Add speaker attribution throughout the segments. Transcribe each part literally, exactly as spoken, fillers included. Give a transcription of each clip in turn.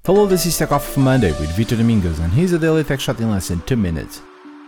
Speaker 1: Hello, this is Tech Off for Monday with Vitor Domingos, and here's a daily tech shot in less than two minutes.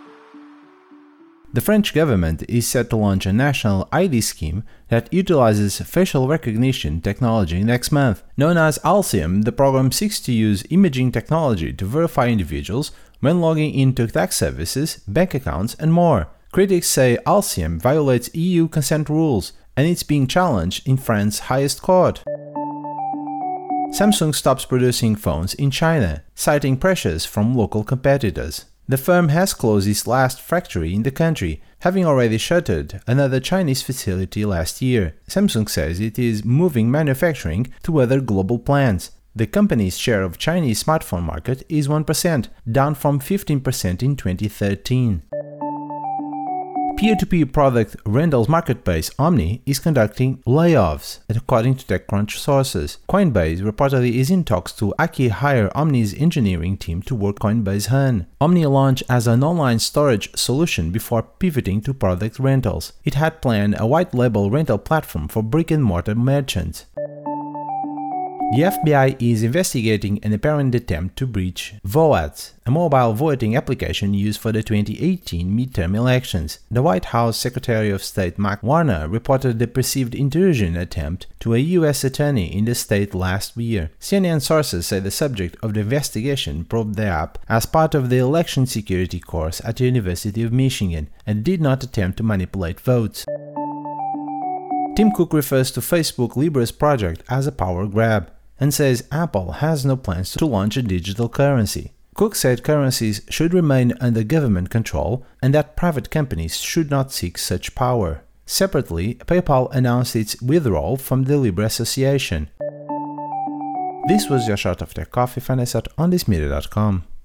Speaker 1: The French government is set to launch a national I D scheme that utilizes facial recognition technology next month. Known as Alciem, the program seeks to use imaging technology to verify individuals when logging into tax services, bank accounts, and more. Critics say Alciem violates E U consent rules, and it's being challenged in France's highest court. Samsung stops producing phones in China, citing pressures from local competitors. The firm has closed its last factory in the country, having already shuttered another Chinese facility last year. Samsung says it is moving manufacturing to other global plants. The company's share of Chinese smartphone market is one percent, down from fifteen percent in twenty thirteen. Peer-to-peer product rentals marketplace Omni is conducting layoffs, according to TechCrunch sources. Coinbase reportedly is in talks to acqui-hire Omni's engineering team to work Coinbase Hun. Omni launched as an online storage solution before pivoting to product rentals. It had planned a white-label rental platform for brick-and-mortar merchants. The F B I is investigating an apparent attempt to breach VOATS, a mobile voting application used for the twenty eighteen midterm elections. The White House Secretary of State Mark Warner reported the perceived intrusion attempt to a U S attorney in the state last year. C N N sources say the subject of the investigation probed the app as part of the election security course at the University of Michigan and did not attempt to manipulate votes. Tim Cook refers to Facebook Libra's project as a power grab and says Apple has no plans to launch a digital currency. Cook said currencies should remain under government control and that private companies should not seek such power. Separately, PayPal announced its withdrawal from the Libra Association. This was your shot of Tech Coffee. Find us out on this media dot com.